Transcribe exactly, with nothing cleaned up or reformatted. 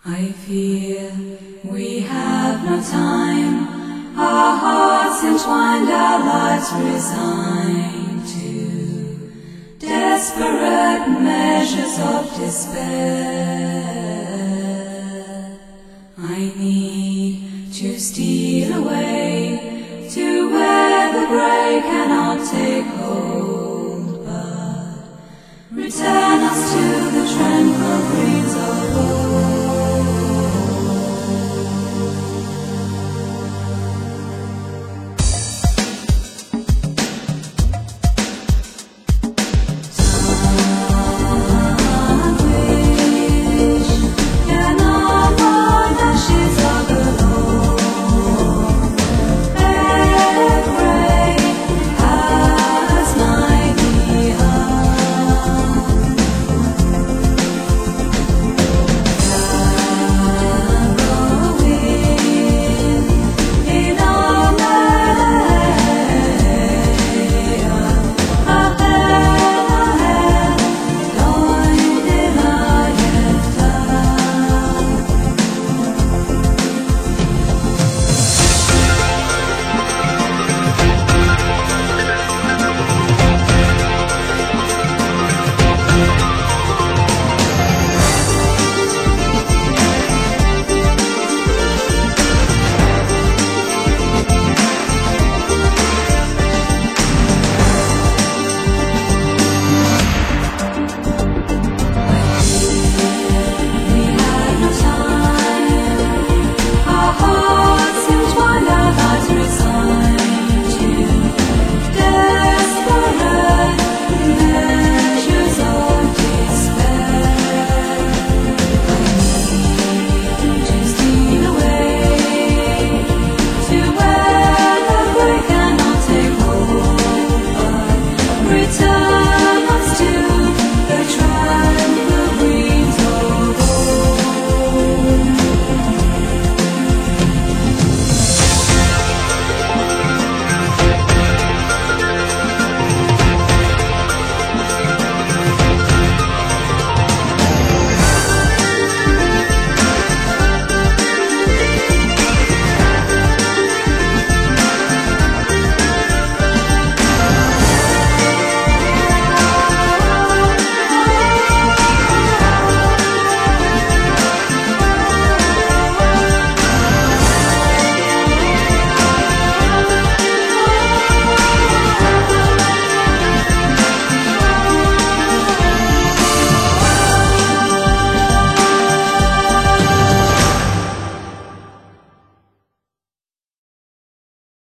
I fear we have no time, our hearts entwined, our lives resigned to desperate measures of despair. I need to steal away to where the grey cannot take hold, but return us to the tranquil